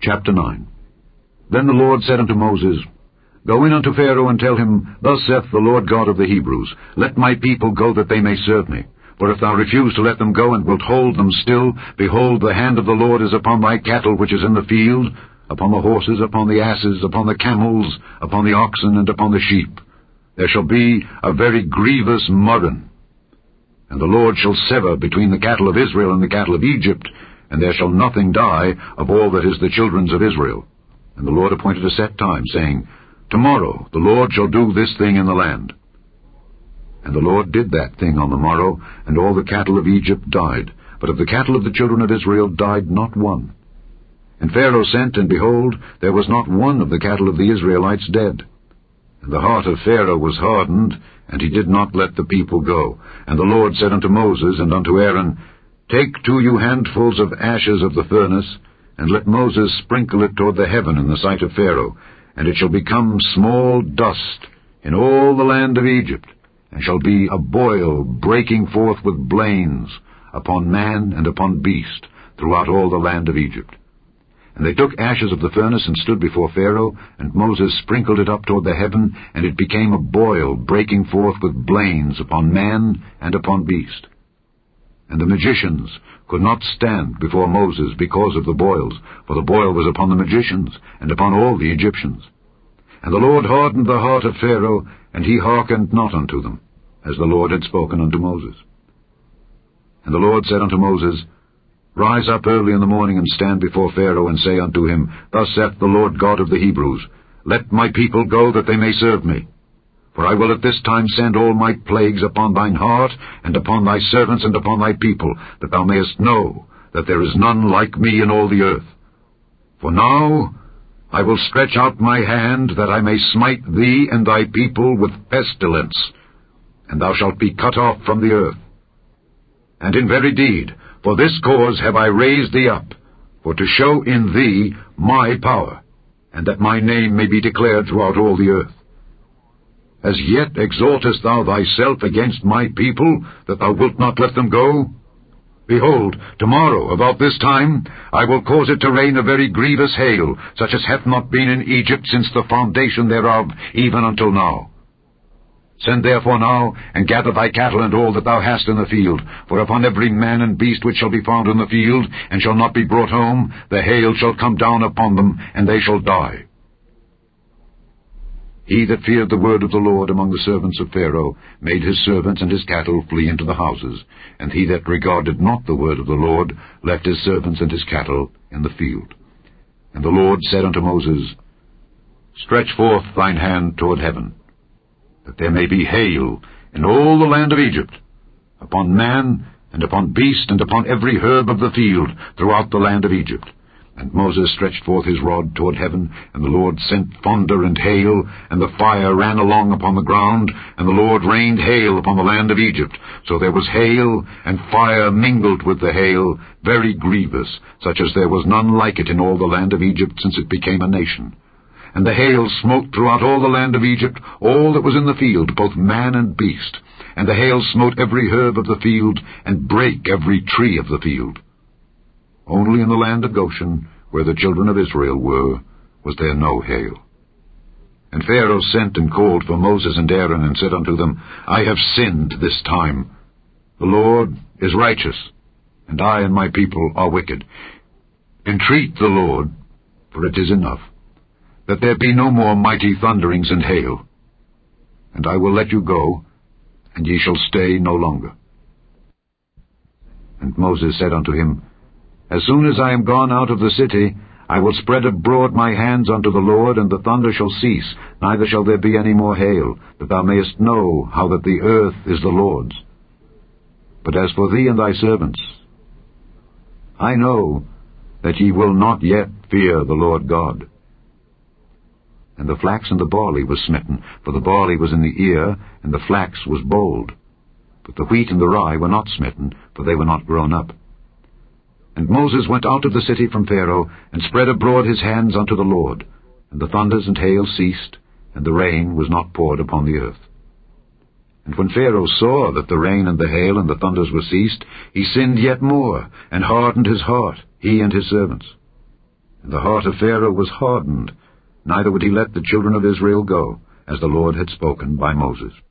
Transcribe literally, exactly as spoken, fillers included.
Chapter nine. Then the Lord said unto Moses, Go in unto Pharaoh, and tell him, Thus saith the Lord God of the Hebrews, Let my people go, that they may serve me. For if thou refuse to let them go, and wilt hold them still, behold, the hand of the Lord is upon thy cattle which is in the field, upon the horses, upon the asses, upon the camels, upon the oxen, and upon the sheep. There shall be a very grievous murrain. And the Lord shall sever between the cattle of Israel and the cattle of Egypt, and there shall nothing die of all that is the children's of Israel. And the Lord appointed a set time, saying, Tomorrow the Lord shall do this thing in the land. And the Lord did that thing on the morrow, and all the cattle of Egypt died, but of the cattle of the children of Israel died not one. And Pharaoh sent, and behold, there was not one of the cattle of the Israelites dead. And the heart of Pharaoh was hardened, and he did not let the people go. And the Lord said unto Moses and unto Aaron, Take to you handfuls of ashes of the furnace, and let Moses sprinkle it toward the heaven in the sight of Pharaoh, and it shall become small dust in all the land of Egypt, and shall be a boil breaking forth with blains upon man and upon beast throughout all the land of Egypt. And they took ashes of the furnace and stood before Pharaoh, and Moses sprinkled it up toward the heaven, and it became a boil breaking forth with blains upon man and upon beast. And the magicians could not stand before Moses because of the boils, for the boil was upon the magicians, and upon all the Egyptians. And the Lord hardened the heart of Pharaoh, and he hearkened not unto them, as the Lord had spoken unto Moses. And the Lord said unto Moses, Rise up early in the morning, and stand before Pharaoh, and say unto him, Thus saith the Lord God of the Hebrews, Let my people go, that they may serve me. For I will at this time send all my plagues upon thine heart, and upon thy servants, and upon thy people, that thou mayest know that there is none like me in all the earth. For now I will stretch out my hand, that I may smite thee and thy people with pestilence, and thou shalt be cut off from the earth. And in very deed, for this cause have I raised thee up, for to show in thee my power, and that my name may be declared throughout all the earth. As yet exaltest thou thyself against my people, that thou wilt not let them go? Behold, tomorrow, about this time, I will cause it to rain a very grievous hail, such as hath not been in Egypt since the foundation thereof, even until now. Send therefore now, and gather thy cattle and all that thou hast in the field, for upon every man and beast which shall be found in the field, and shall not be brought home, the hail shall come down upon them, and they shall die. He that feared the word of the Lord among the servants of Pharaoh made his servants and his cattle flee into the houses, and he that regarded not the word of the Lord left his servants and his cattle in the field. And the Lord said unto Moses, Stretch forth thine hand toward heaven, that there may be hail in all the land of Egypt, upon man, and upon beast, and upon every herb of the field throughout the land of Egypt. And Moses stretched forth his rod toward heaven, and the Lord sent thunder and hail, and the fire ran along upon the ground, and the Lord rained hail upon the land of Egypt. So there was hail, and fire mingled with the hail, very grievous, such as there was none like it in all the land of Egypt since it became a nation. And the hail smote throughout all the land of Egypt all that was in the field, both man and beast. And the hail smote every herb of the field, and brake every tree of the field. Only in the land of Goshen, where the children of Israel were, was there no hail. And Pharaoh sent and called for Moses and Aaron, and said unto them, I have sinned this time. The Lord is righteous, and I and my people are wicked. Entreat the Lord, for it is enough, that there be no more mighty thunderings and hail. And I will let you go, and ye shall stay no longer. And Moses said unto him, As soon as I am gone out of the city, I will spread abroad my hands unto the Lord, and the thunder shall cease, neither shall there be any more hail, that thou mayest know how that the earth is the Lord's. But as for thee and thy servants, I know that ye will not yet fear the Lord God. And the flax and the barley was smitten, for the barley was in the ear, and the flax was bold. But the wheat and the rye were not smitten, for they were not grown up. And Moses went out of the city from Pharaoh, and spread abroad his hands unto the Lord. And the thunders and hail ceased, and the rain was not poured upon the earth. And when Pharaoh saw that the rain and the hail and the thunders were ceased, he sinned yet more, and hardened his heart, he and his servants. And the heart of Pharaoh was hardened, neither would he let the children of Israel go, as the Lord had spoken by Moses.